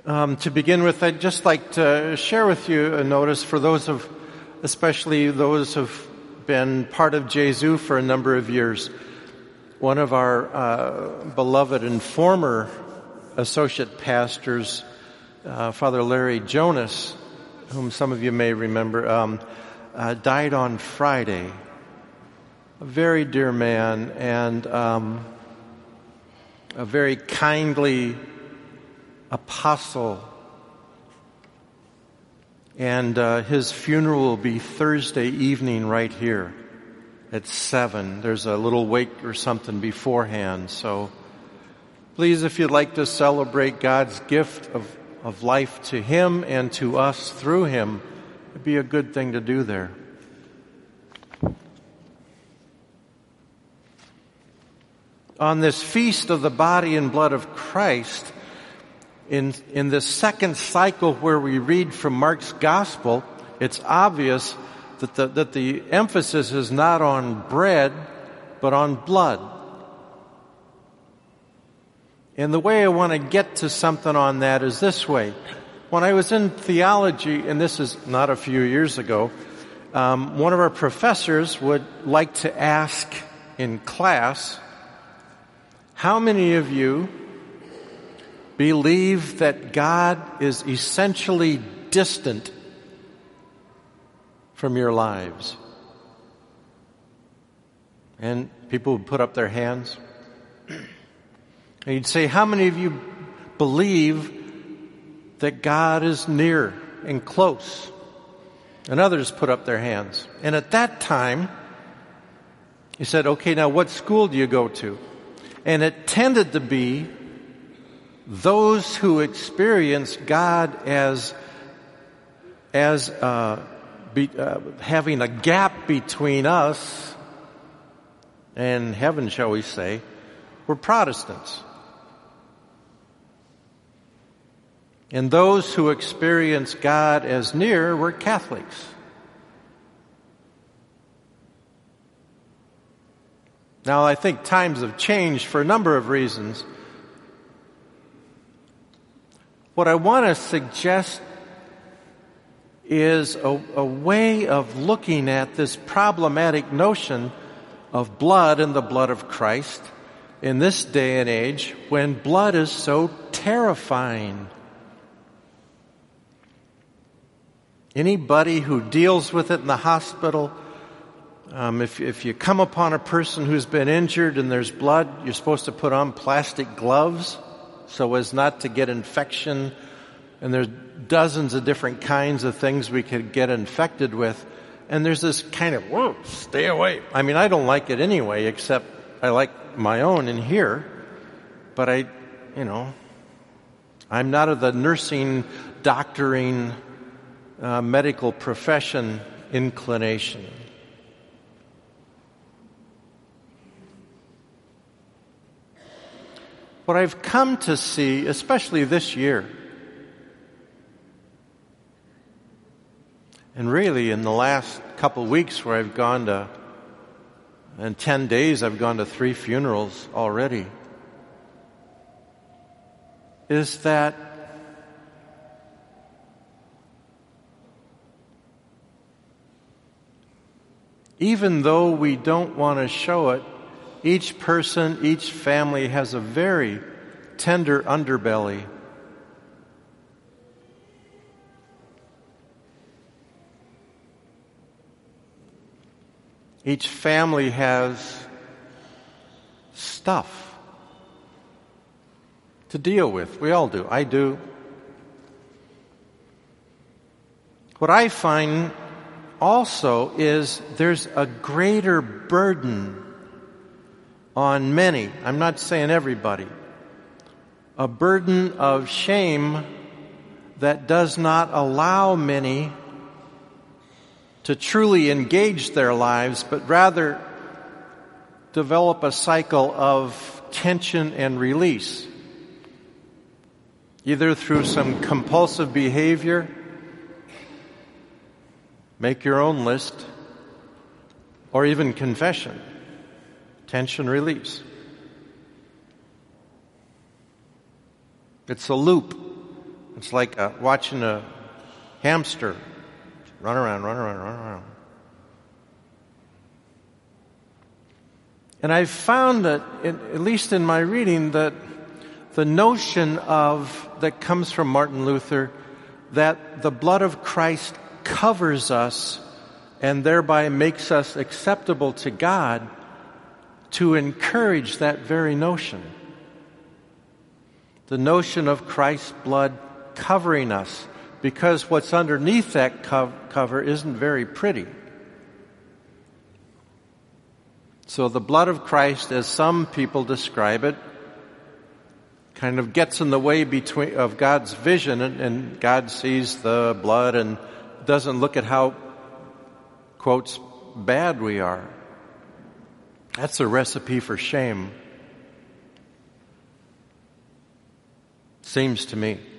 To begin with, I'd just like to share with you a notice for especially those who've been part of Jesu for a number of years. One of our beloved and former associate pastors, Father Larry Jonas, whom some of you may remember, died on Friday. A very dear man and a very kindly apostle. And his funeral will be Thursday evening right here at 7. There's a little wake or something beforehand. So please, if you'd like to celebrate God's gift of life to him and to us through him, it'd be a good thing to do there. On this feast of the body and blood of Christ, in this second cycle where we read from Mark's gospel, it's obvious that the emphasis is not on bread, but on blood. And the way I want to get to something on that is this way. When I was in theology, and this is not a few years ago, one of our professors would like to ask in class, how many of you believe that God is essentially distant from your lives? And people would put up their hands. And you'd say, how many of you believe that God is near and close? And others put up their hands. And at that time, he said, okay, now what school do you go to? And it tended to be those who experience God as having a gap between us and heaven, shall we say, were Protestants. And those who experience God as near were Catholics. Now, I think times have changed for a number of reasons. What I want to suggest is a way of looking at this problematic notion of blood and the blood of Christ in this day and age when blood is so terrifying. Anybody who deals with it in the hospital, if you come upon a person who's been injured and there's blood, you're supposed to put on plastic gloves so as not to get infection. And there's dozens of different kinds of things we could get infected with. And there's this kind of, whoa, stay away. I mean, I don't like it anyway, except I like my own in here. But I'm not of the nursing, doctoring, medical profession inclination. What I've come to see, especially this year, and really in the last couple of weeks where I've gone to, in 10 days I've gone to 3 funerals already, is that even though we don't want to show it, each person, each family has a very tender underbelly. Each family has stuff to deal with. We all do. I do. What I find also is there's a greater burden on many. I'm not saying everybody. A burden of shame that does not allow many to truly engage their lives, but rather develop a cycle of tension and release, either through some compulsive behavior, make your own list, or even confession, tension release. It's a loop. It's like watching a hamster run around. And I've found that, at least in my reading, that the notion that comes from Martin Luther, that the blood of Christ covers us and thereby makes us acceptable to God, to encourage that very notion. The notion of Christ's blood covering us, because what's underneath that cover isn't very pretty. So the blood of Christ, as some people describe it, kind of gets in the way of God's vision, and God sees the blood and doesn't look at how, quotes, bad we are. That's a recipe for shame. Seems to me.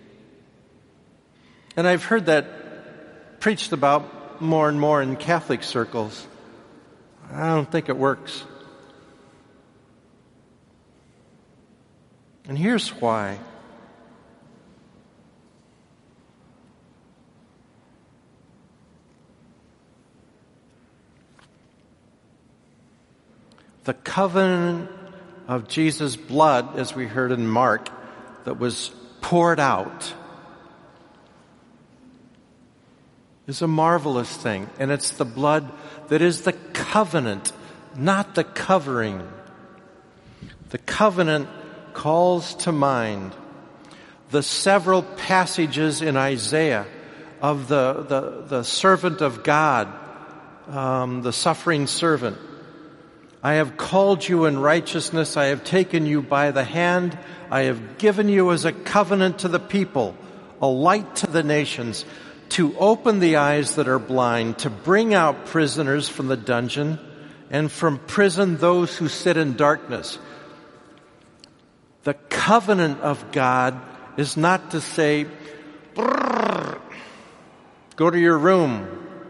And I've heard that preached about more and more in Catholic circles. I don't think it works. And here's why. The covenant of Jesus' blood, as we heard in Mark, that was poured out, is a marvelous thing. And it's the blood that is the covenant, not the covering. The covenant calls to mind the several passages in Isaiah of the servant of God, the suffering servant. I have called you in righteousness. I have taken you by the hand. I have given you as a covenant to the people, a light to the nations, to open the eyes that are blind, to bring out prisoners from the dungeon, and from prison those who sit in darkness. The covenant of God is not to say, go to your room.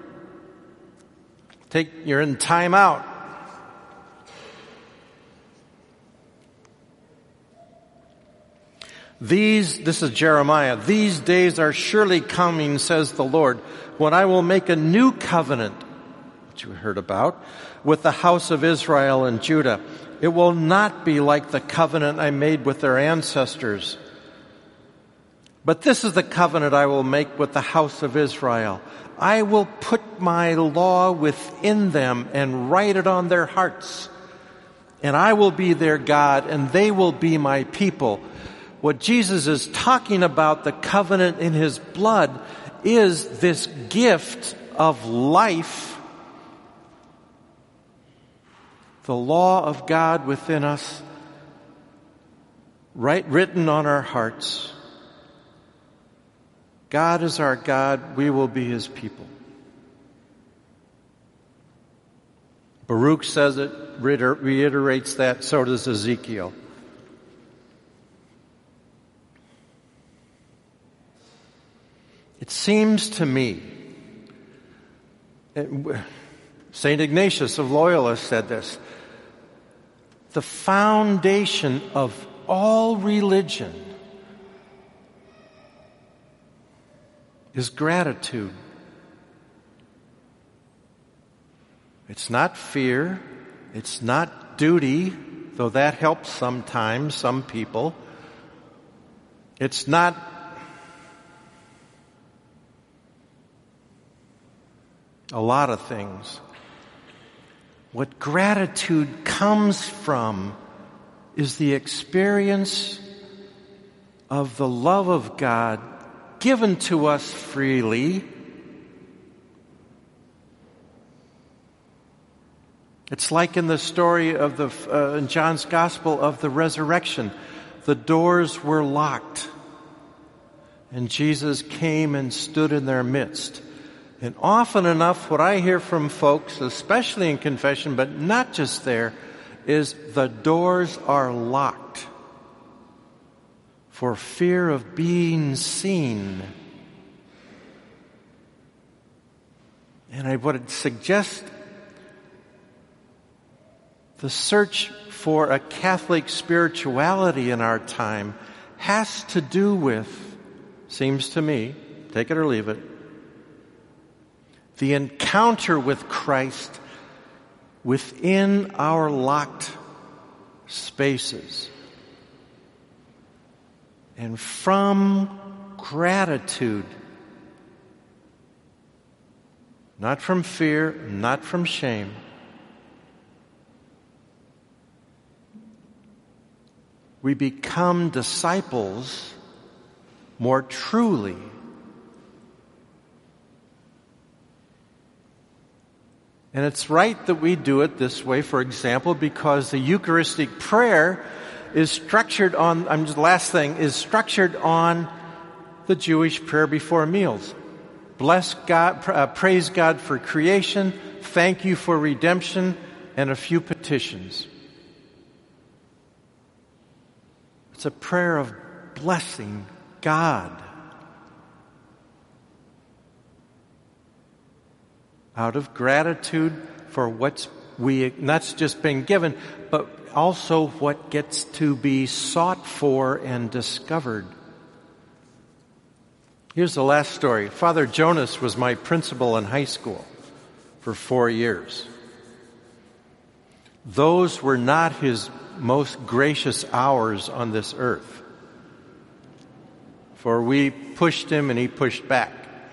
You're in time out. This is Jeremiah. These days are surely coming, says the Lord, when I will make a new covenant, which you heard about, with the house of Israel and Judah. It will not be like the covenant I made with their ancestors. But this is the covenant I will make with the house of Israel. I will put my law within them and write it on their hearts. And I will be their God, and they will be my people. What Jesus is talking about, the covenant in His blood, is this gift of life, the law of God within us, written on our hearts. God is our God, we will be His people. Baruch says it, reiterates that, so does Ezekiel. It seems to me, St. Ignatius of Loyola said this, the foundation of all religion is gratitude. It's not fear, it's not duty, though that helps sometimes, some people. It's not a lot of things. What gratitude comes from is the experience of the love of God given to us freely. It's like in the story of in John's Gospel of the resurrection. The doors were locked, and Jesus came and stood in their midst. And often enough, what I hear from folks, especially in confession, but not just there, is the doors are locked for fear of being seen. And I would suggest the search for a Catholic spirituality in our time has to do with seems to me, take it or leave it, the encounter with Christ within our locked spaces. And from gratitude, not from fear, not from shame, we become disciples more truly. And it's right that we do it this way, for example, because the Eucharistic prayer is structured on, is structured on the Jewish prayer before meals. Bless God, praise God for creation, thank you for redemption, and a few petitions. It's a prayer of blessing God out of gratitude for what's not just been given, but also what gets to be sought for and discovered. Here's the last story. Father Jonas was my principal in high school for 4 years. Those were not his most gracious hours on this earth, for we pushed him and he pushed back.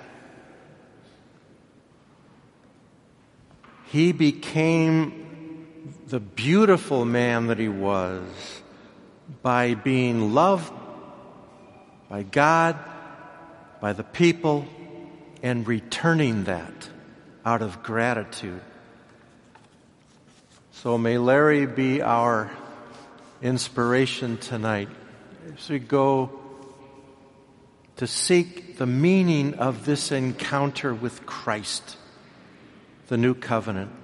He became the beautiful man that he was by being loved by God, by the people, and returning that out of gratitude. So may Larry be our inspiration tonight as we go to seek the meaning of this encounter with Christ, the new covenant.